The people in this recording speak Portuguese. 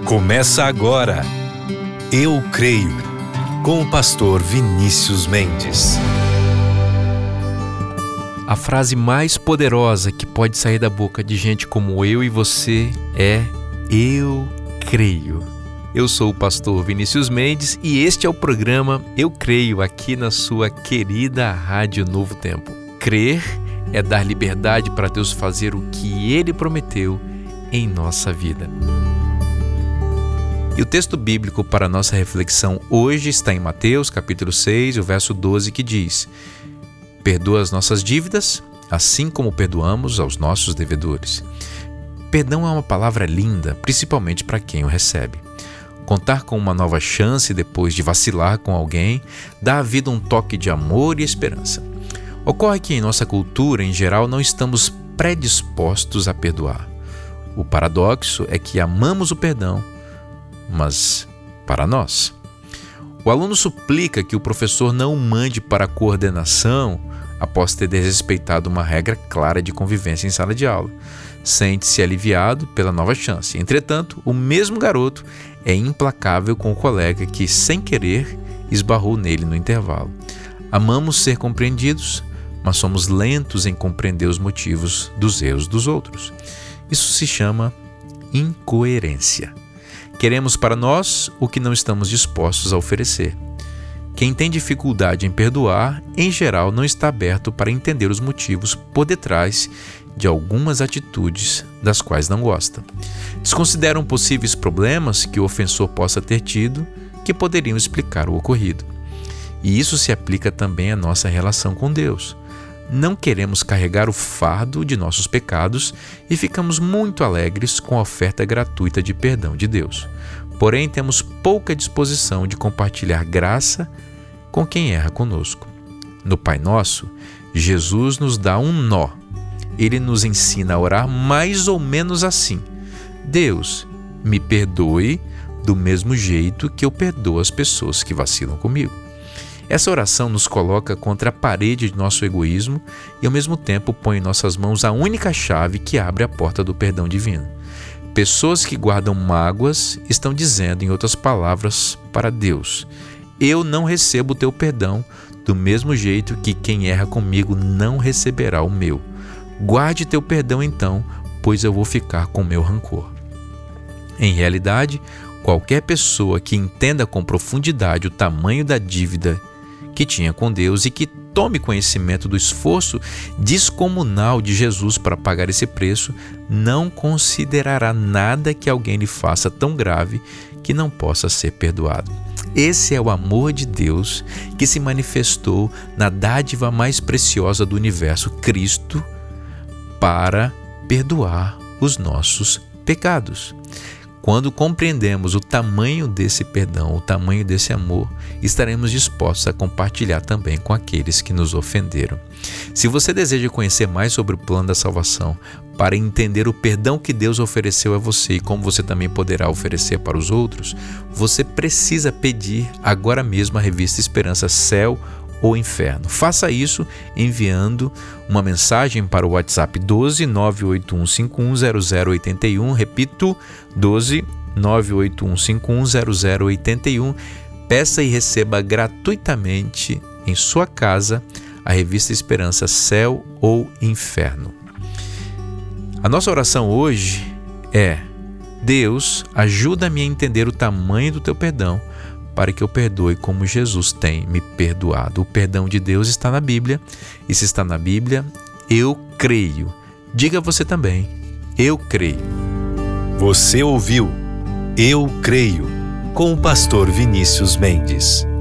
Começa agora, Eu Creio, com o pastor Vinícius Mendes. A frase mais poderosa que pode sair da boca de gente como eu e você é Eu Creio. Eu sou o pastor Vinícius Mendes e este é o programa Eu Creio, aqui na sua querida Rádio Novo Tempo. Crer é dar liberdade para Deus fazer o que Ele prometeu em nossa vida. E o texto bíblico para a nossa reflexão hoje está em Mateus, capítulo 6, o verso 12, que diz: perdoa as nossas dívidas, assim como perdoamos aos nossos devedores. Perdão é uma palavra linda, principalmente para quem o recebe. Contar com uma nova chance depois de vacilar com alguém dá à vida um toque de amor e esperança. Ocorre que em nossa cultura, em geral, não estamos predispostos a perdoar. O paradoxo é que amamos o perdão, mas para nós. O aluno suplica que o professor não o mande para a coordenação após ter desrespeitado uma regra clara de convivência em sala de aula. Sente-se aliviado pela nova chance. Entretanto, o mesmo garoto é implacável com o colega que, sem querer, esbarrou nele no intervalo. Amamos ser compreendidos, mas somos lentos em compreender os motivos dos erros dos outros. Isso se chama incoerência. Queremos para nós o que não estamos dispostos a oferecer. Quem tem dificuldade em perdoar, em geral, não está aberto para entender os motivos por detrás de algumas atitudes das quais não gosta. Desconsideram possíveis problemas que o ofensor possa ter tido que poderiam explicar o ocorrido. E isso se aplica também à nossa relação com Deus. Não queremos carregar o fardo de nossos pecados e ficamos muito alegres com a oferta gratuita de perdão de Deus. Porém, temos pouca disposição de compartilhar graça com quem erra conosco. No Pai Nosso, Jesus nos dá um nó. Ele nos ensina a orar mais ou menos assim: Deus, me perdoe do mesmo jeito que eu perdoo as pessoas que vacilam comigo. Essa oração nos coloca contra a parede de nosso egoísmo e, ao mesmo tempo, põe em nossas mãos a única chave que abre a porta do perdão divino. Pessoas que guardam mágoas estão dizendo, em outras palavras, para Deus: eu não recebo o teu perdão do mesmo jeito que quem erra comigo não receberá o meu. Guarde teu perdão então, pois eu vou ficar com o meu rancor. Em realidade, qualquer pessoa que entenda com profundidade o tamanho da dívida que tinha com Deus e que tome conhecimento do esforço descomunal de Jesus para pagar esse preço, não considerará nada que alguém lhe faça tão grave que não possa ser perdoado. Esse é o amor de Deus que se manifestou na dádiva mais preciosa do universo, Cristo, para perdoar os nossos pecados. Quando compreendemos o tamanho desse perdão, o tamanho desse amor, estaremos dispostos a compartilhar também com aqueles que nos ofenderam. Se você deseja conhecer mais sobre o plano da salvação, para entender o perdão que Deus ofereceu a você e como você também poderá oferecer para os outros, você precisa pedir agora mesmo a revista Esperança Céu ou Inferno. Faça isso enviando uma mensagem para o WhatsApp 12 981 51 0081, repito, 12 981 51 0081. Peça e receba gratuitamente em sua casa a revista Esperança Céu ou Inferno. A nossa oração hoje é: Deus, ajuda-me a entender o tamanho do teu perdão, para que eu perdoe como Jesus tem me perdoado. O perdão de Deus está na Bíblia, e se está na Bíblia, eu creio. Diga você também: eu creio. Você ouviu Eu Creio, com o pastor Vinícius Mendes.